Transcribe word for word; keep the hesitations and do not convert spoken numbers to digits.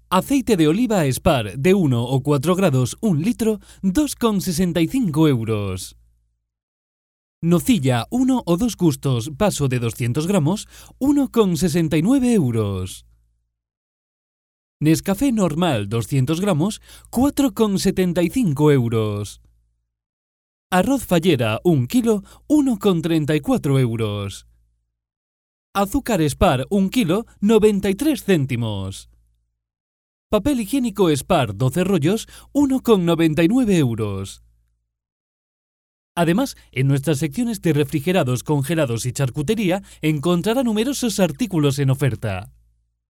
Aceite de oliva Spar de uno o cuatro grados un litro, dos con sesenta y cinco euros. Nocilla uno o dos gustos, vaso de doscientos gramos, uno con sesenta y nueve euros. Nescafé normal doscientos gramos, cuatro con setenta y cinco euros. Arroz Fallera un kilo, uno con treinta y cuatro euros. Azúcar Spar un kilo, noventa y tres céntimos. Papel higiénico Spar doce rollos, uno con noventa y nueve euros. Además, en nuestras secciones de refrigerados, congelados y charcutería encontrará numerosos artículos en oferta.